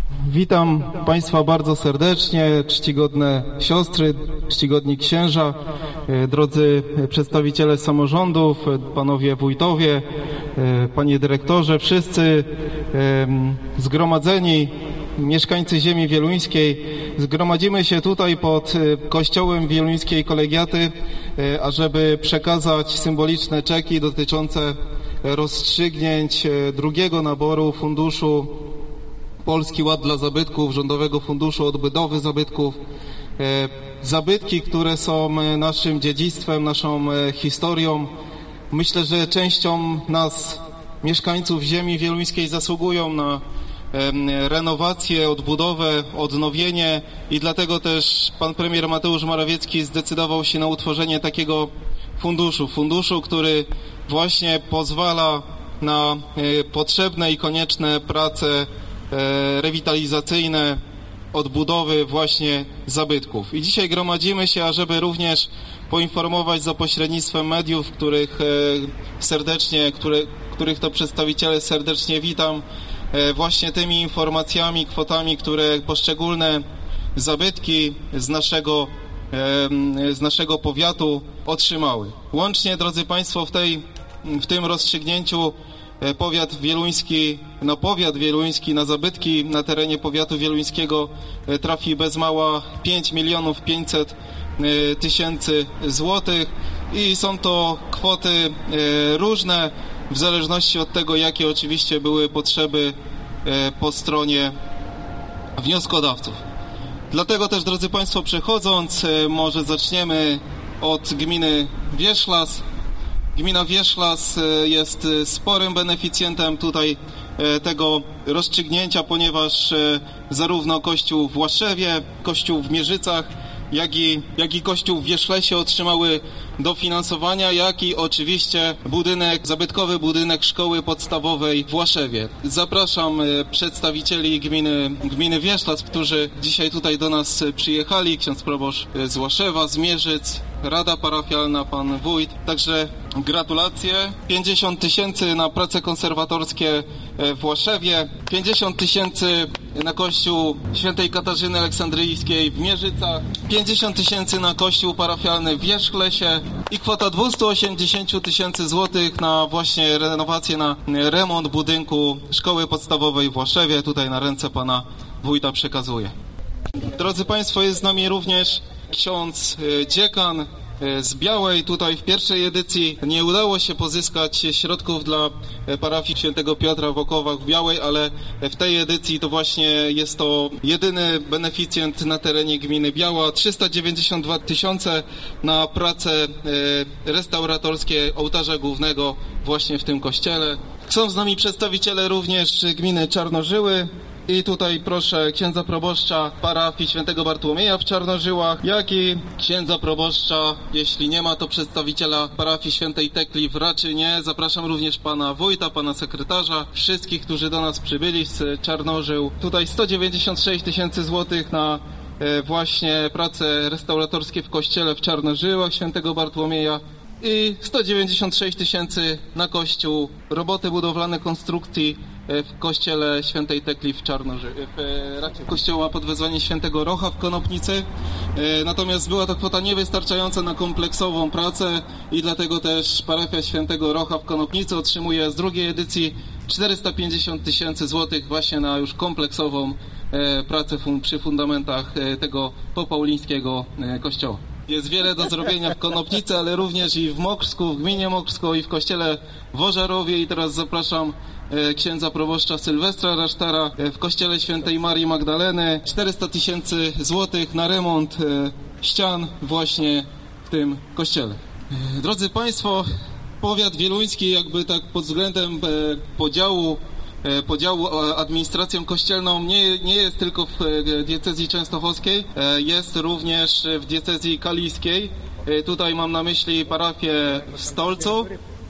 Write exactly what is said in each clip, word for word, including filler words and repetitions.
Witam Państwa bardzo serdecznie, czcigodne siostry, czcigodni księża, drodzy przedstawiciele samorządów, panowie wójtowie, panie dyrektorze, wszyscy zgromadzeni, mieszkańcy ziemi wieluńskiej. Zgromadzimy się tutaj pod kościołem wieluńskiej kolegiaty, ażeby przekazać symboliczne czeki dotyczące rozstrzygnięć drugiego naboru funduszu Polski Ład dla Zabytków, Rządowego Funduszu Odbudowy Zabytków. Zabytki, które są naszym dziedzictwem, naszą historią. Myślę, że częścią nas, mieszkańców ziemi wieluńskiej, zasługują na renowację, odbudowę, odnowienie i dlatego też pan premier Mateusz Morawiecki zdecydował się na utworzenie takiego funduszu. Funduszu, który właśnie pozwala na potrzebne i konieczne prace rewitalizacyjne, odbudowy właśnie zabytków. I dzisiaj gromadzimy się, ażeby również poinformować za pośrednictwem mediów, których serdecznie, które, których to przedstawiciele serdecznie witam, właśnie tymi informacjami, kwotami, które poszczególne zabytki z naszego, z naszego powiatu otrzymały. Łącznie, drodzy Państwo, w, tej, w tym rozstrzygnięciu powiat wieluński, no powiat wieluński na zabytki na terenie powiatu wieluńskiego trafi bez mała pięć milionów pięćset tysięcy złotych i są to kwoty różne w zależności od tego, jakie oczywiście były potrzeby po stronie wnioskodawców. Dlatego też, drodzy Państwo, przechodząc, może zaczniemy od gminy Wierzchlas. Gmina Wierzchlas jest sporym beneficjentem tutaj tego rozstrzygnięcia, ponieważ zarówno kościół w Właszewie, kościół w Mierzycach, jak i, jak i kościół w Wierzchlesie otrzymały dofinansowania, jak i oczywiście budynek, zabytkowy budynek szkoły podstawowej w Właszewie. Zapraszam przedstawicieli gminy, gminy Wierzchlas, którzy dzisiaj tutaj do nas przyjechali, ksiądz proboszcz z Łaszewa, z Mierzyc, Rada Parafialna, pan wójt. Także gratulacje. pięćdziesiąt tysięcy na prace konserwatorskie w Łaszewie, pięćdziesiąt tysięcy na kościół świętej Katarzyny Aleksandryjskiej w Mierzycach, pięćdziesiąt tysięcy na kościół parafialny w Wierzchlesie i kwota dwieście osiemdziesiąt tysięcy złotych na właśnie renowację, na remont budynku szkoły podstawowej w Właszewie. Tutaj na ręce pana wójta przekazuję. Drodzy Państwo, jest z nami również ksiądz dziekan z Białej. Tutaj w pierwszej edycji nie udało się pozyskać środków dla parafii świętego Piotra w Okowach w Białej, ale w tej edycji to właśnie jest to jedyny beneficjent na terenie gminy Biała. trzysta dziewięćdziesiąt dwa tysiące na prace restauratorskie ołtarza głównego właśnie w tym kościele. Są z nami przedstawiciele również gminy Czarnożyły. I tutaj proszę księdza proboszcza parafii świętego Bartłomieja w Czarnożyłach, jak i księdza proboszcza, jeśli nie ma, to przedstawiciela parafii świętej Tekli w Raczynie. Zapraszam również pana wójta, pana sekretarza, wszystkich, którzy do nas przybyli z Czarnożył. Tutaj sto dziewięćdziesiąt sześć tysięcy złotych na właśnie prace restauratorskie w kościele w Czarnożyłach świętego Bartłomieja i sto dziewięćdziesiąt sześć tysięcy na kościół, roboty budowlane konstrukcji w kościele świętej Tekli w Czarnożyłach, w kościoła pod wezwaniem świętego Rocha w Konopnicy. Natomiast była to kwota niewystarczająca na kompleksową pracę i dlatego też parafia świętego Rocha w Konopnicy otrzymuje z drugiej edycji czterysta pięćdziesiąt tysięcy złotych właśnie na już kompleksową pracę przy fundamentach tego popaulińskiego kościoła. Jest wiele do zrobienia w Konopnicy, ale również i w Mokrzsku, w gminie Mokrzsko i w kościele w Ożarowie. I teraz zapraszam księdza proboszcza Sylwestra Rasztara w kościele świętej Marii Magdaleny. czterysta tysięcy złotych na remont ścian właśnie w tym kościele. Drodzy Państwo, powiat wieluński jakby tak pod względem podziału podziału administracją kościelną nie, nie jest tylko w diecezji częstochowskiej, jest również w diecezji kaliskiej. Tutaj mam na myśli parafię w Stolcu,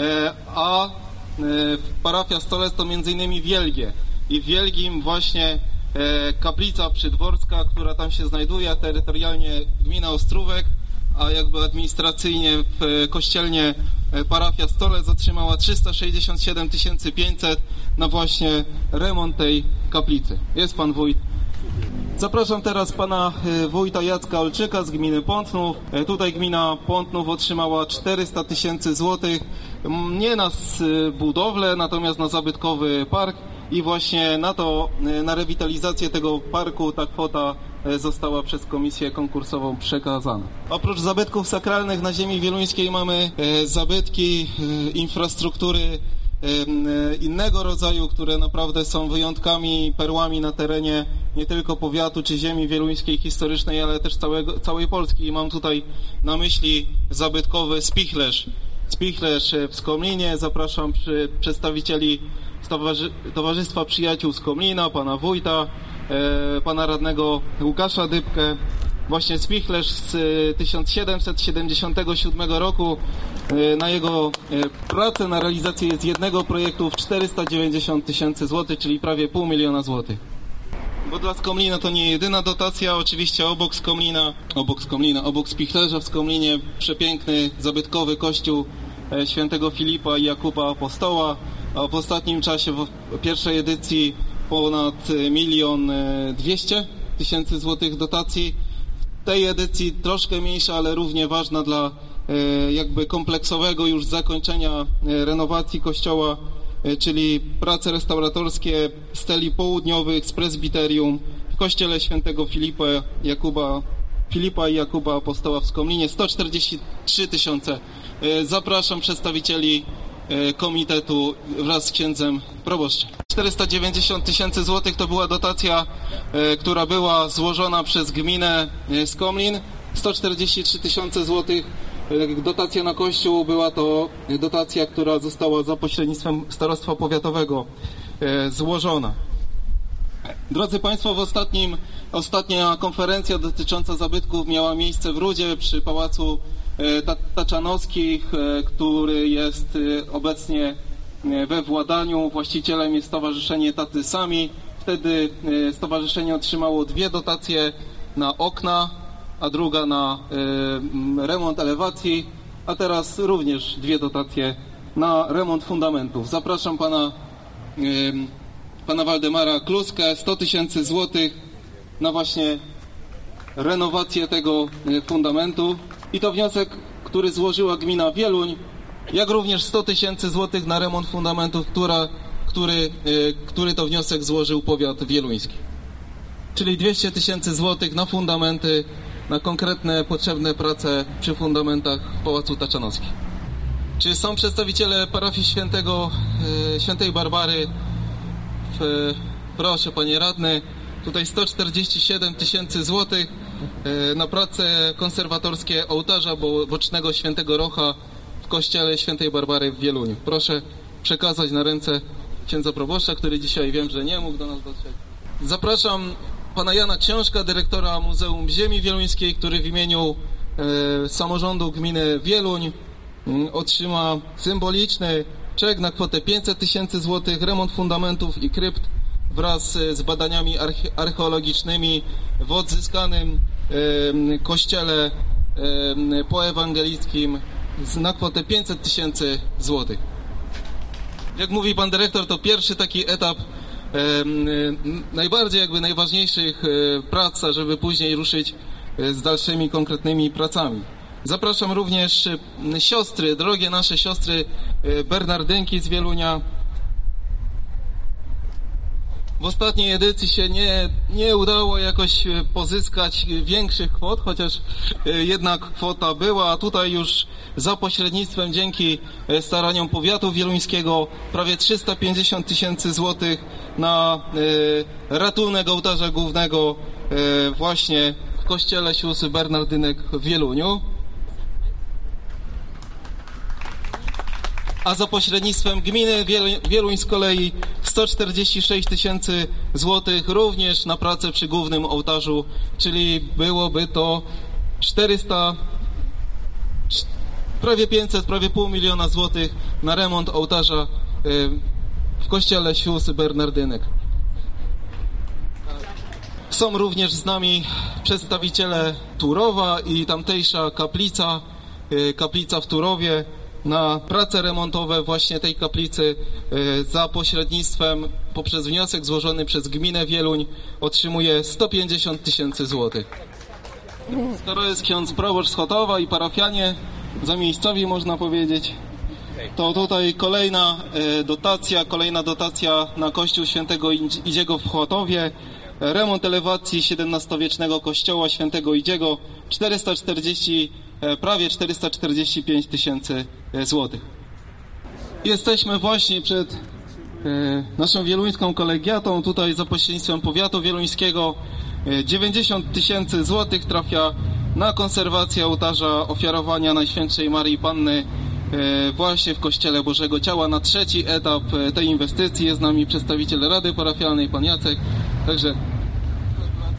a parafia Stolec to między innymi Wielgie. I w Wielgim właśnie kaplica przydworska, która tam się znajduje, terytorialnie gmina Ostrówek, a jakby administracyjnie w kościelnie parafia Stolec otrzymała trzysta sześćdziesiąt siedem tysięcy pięćset na właśnie remont tej kaplicy. Jest pan wójt. Zapraszam teraz pana wójta Jacka Olczyka z gminy Pątnów. Tutaj gmina Pątnów otrzymała czterysta tysięcy złotych, nie na budowlę, natomiast na zabytkowy park i właśnie na to, na rewitalizację tego parku ta kwota została przez komisję konkursową przekazana. Oprócz zabytków sakralnych na ziemi wieluńskiej mamy zabytki infrastruktury innego rodzaju, które naprawdę są wyjątkami, perłami na terenie nie tylko powiatu czy ziemi wieluńskiej historycznej, ale też całego, całej Polski. I mam tutaj na myśli zabytkowy Spichlerz. Spichlerz w Skomlinie. Zapraszam przy przedstawicieli Stowarzy Towarzystwa Przyjaciół Skomlina, pana wójta, e, pana radnego Łukasza Dybkę. Właśnie Spichlerz z tysiąc siedemset siedemdziesiątego siódmego roku. Na jego pracę, na realizację jest jednego projektu w czterysta dziewięćdziesiąt tysięcy złotych, czyli prawie pół miliona złotych. Bo dla Skomlina to nie jedyna dotacja, oczywiście obok Skomlina, obok Skomlina, obok Spichlerza w Skomlinie przepiękny, zabytkowy kościół świętego Filipa i Jakuba Apostoła, a w ostatnim czasie, w pierwszej edycji ponad milion dwieście tysięcy złotych dotacji. W tej edycji troszkę mniejsza, ale równie ważna dla jakby kompleksowego już zakończenia renowacji kościoła, czyli prace restauratorskie steli południowych z prezbiterium w kościele świętego Filipa, Jakuba, Filipa i Jakuba Apostoła w Skomlinie, sto czterdzieści trzy tysiące. Zapraszam przedstawicieli komitetu wraz z księdzem proboszczem. czterysta dziewięćdziesiąt tysięcy złotych to była dotacja, która była złożona przez gminę Skomlin. sto czterdzieści trzy tysiące złotych dotacja na kościół była to dotacja, która została za pośrednictwem starostwa powiatowego złożona. Drodzy Państwo, w ostatnim, ostatnia konferencja dotycząca zabytków miała miejsce w Rudzie przy Pałacu Taczanowskich, który jest obecnie we władaniu. Właścicielem jest Stowarzyszenie Taty Sami. Wtedy stowarzyszenie otrzymało dwie dotacje na okna, a druga na remont elewacji, a teraz również dwie dotacje na remont fundamentów. Zapraszam pana, pana Waldemara Kluskę, sto tysięcy złotych na właśnie renowację tego fundamentu. I to wniosek, który złożyła gmina Wieluń, jak również sto tysięcy złotych na remont fundamentów, która, który, który to wniosek złożył powiat wieluński. Czyli dwieście tysięcy złotych na fundamenty, na konkretne, potrzebne prace przy fundamentach w Pałacu Taczanowskim. Czy są przedstawiciele parafii świętego, świętej Barbary? W, proszę, panie radny. Tutaj sto czterdzieści siedem tysięcy złotych na prace konserwatorskie ołtarza bocznego świętego Rocha w kościele świętej Barbary w Wieluniu. Proszę przekazać na ręce księdza proboszcza, który dzisiaj wiem, że nie mógł do nas dotrzeć. Zapraszam pana Jana Książka, dyrektora Muzeum Ziemi Wieluńskiej, który w imieniu e, samorządu gminy Wieluń m, otrzyma symboliczny czek na kwotę pięćset tysięcy złotych, remont fundamentów i krypt wraz z badaniami arche archeologicznymi w odzyskanym e, kościele e, poewangelickim na kwotę pięćset tysięcy złotych. Jak mówi pan dyrektor, to pierwszy taki etap e, najbardziej jakby najważniejszych e, prac, żeby później ruszyć e, z dalszymi konkretnymi pracami. Zapraszam również e, siostry, drogie nasze siostry e, Bernardynki z Wielunia. W ostatniej edycji się nie, nie udało jakoś pozyskać większych kwot, chociaż jedna kwota była, a tutaj już za pośrednictwem, dzięki staraniom powiatu wieluńskiego, prawie trzysta pięćdziesiąt tysięcy złotych na ratunek ołtarza głównego właśnie w kościele sióstr Bernardynek w Wieluniu. A za pośrednictwem gminy Wieluń z kolei sto czterdzieści sześć tysięcy złotych również na pracę przy głównym ołtarzu, czyli byłoby to czterysta, prawie pięćset, prawie pół miliona złotych na remont ołtarza w kościele sióstr Bernardynek. Są również z nami przedstawiciele Turowa i tamtejsza kaplica, kaplica w Turowie. na prace remontowe właśnie tej kaplicy za pośrednictwem, poprzez wniosek złożony przez gminę Wieluń, otrzymuje sto pięćdziesiąt tysięcy złotych. Skoro jest ksiądz proboszcz z Chotowa i parafianie zamiejscowi, można powiedzieć, to tutaj kolejna dotacja, kolejna dotacja na kościół świętego Idziego w Chotowie. Remont elewacji siedemnastowiecznego kościoła świętego Idziego, czterysta czterdzieści, prawie czterysta czterdzieści pięć tysięcy złotych. Jesteśmy właśnie przed naszą wieluńską kolegiatą. Tutaj za pośrednictwem powiatu wieluńskiego dziewięćdziesiąt tysięcy złotych trafia na konserwację ołtarza ofiarowania Najświętszej Maryi Panny właśnie w Kościele Bożego Ciała. Na trzeci etap tej inwestycji jest z nami przedstawiciel Rady Parafialnej, pan Jacek. Także